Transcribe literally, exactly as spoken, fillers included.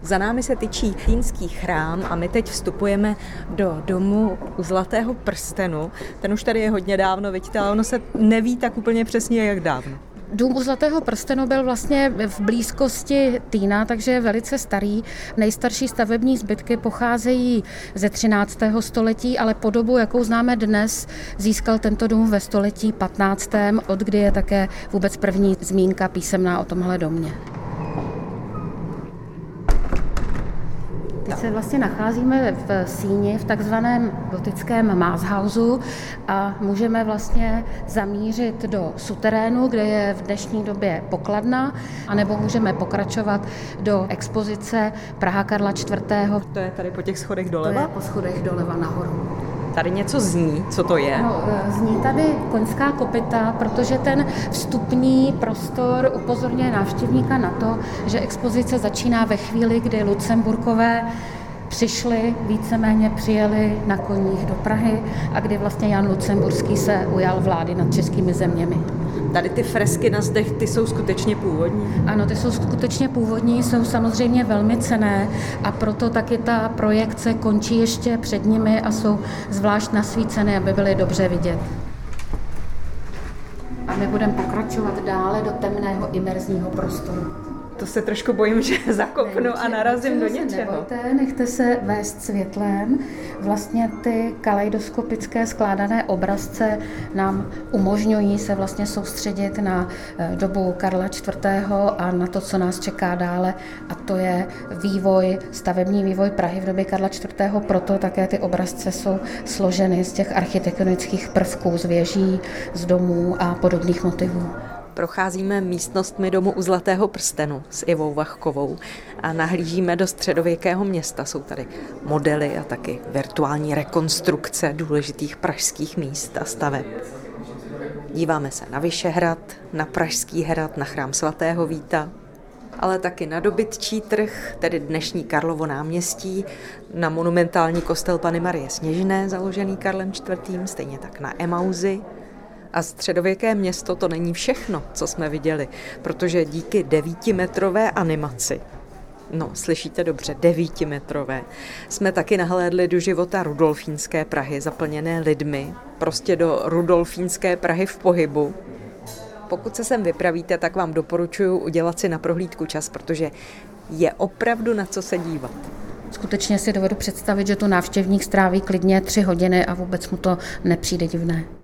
Za námi se tyčí Týnský chrám a my teď vstupujeme do domu u Zlatého prstenu. Ten už tady je hodně dávno, vidíte, ale ono se neví tak úplně přesně, jak dávno. Dům u Zlatého prstenu byl vlastně v blízkosti Týna, takže je velice starý. Nejstarší stavební zbytky pocházejí ze třináctého století, ale podobu, jakou známe dnes, získal tento dům ve století patnáctém, od kdy je také vůbec první zmínka písemná o tomhle domě. Teď se vlastně nacházíme v síni, v takzvaném gotickém Maßhausu a můžeme vlastně zamířit do suterénu, kde je v dnešní době pokladna, anebo můžeme pokračovat do expozice Praha Karla čtvrtého. To je tady po těch schodech doleva? To je po schodech doleva nahoru. Tady něco zní, co to je? No, zní tady koňská kopyta, protože ten vstupní prostor upozorňuje návštěvníka na to, že expozice začíná ve chvíli, kdy Lucemburkové přišli, víceméně přijeli na koních do Prahy a kdy vlastně Jan Lucemburský se ujal vlády nad českými zeměmi. Tady ty fresky na zdech, ty jsou skutečně původní? Ano, ty jsou skutečně původní, jsou samozřejmě velmi cenné a proto taky ta projekce končí ještě před nimi a jsou zvlášť nasvícené, aby byly dobře vidět. A my budeme pokračovat dále do temného imerzního prostoru. To se trošku bojím, že zakopnu Nevíte, a narazím do něčeho. Nebojte, nechte se vést světlem. Vlastně ty kaleidoskopické skládané obrazce nám umožňují se vlastně soustředit na dobu Karla čtvrtého a na to, co nás čeká dále. A to je vývoj, stavební vývoj Prahy v době Karla čtvrtého. Proto také ty obrazce jsou složeny z těch architektonických prvků, z věží, z domů a podobných motivů. Procházíme místnostmi domu u Zlatého prstenu s Ivou Vachkovou a nahlížíme do středověkého města. Jsou tady modely a taky virtuální rekonstrukce důležitých pražských míst a staveb. Díváme se na Vyšehrad, na Pražský hrad, na chrám svatého Víta, ale taky na dobytčí trh, tedy dnešní Karlovo náměstí, na monumentální kostel Panny Marie Sněžné, založený Karlem čtvrtým, stejně tak na Emauzy. A středověké město to není všechno, co jsme viděli, protože díky devítimetrové animaci, no slyšíte dobře, devítimetrové, jsme taky nahlédli do života rudolfínské Prahy, zaplněné lidmi, prostě do rudolfínské Prahy v pohybu. Pokud se sem vypravíte, tak vám doporučuji udělat si na prohlídku čas, protože je opravdu na co se dívat. Skutečně si dovedu představit, že tu návštěvník stráví klidně tři hodiny a vůbec mu to nepřijde divné.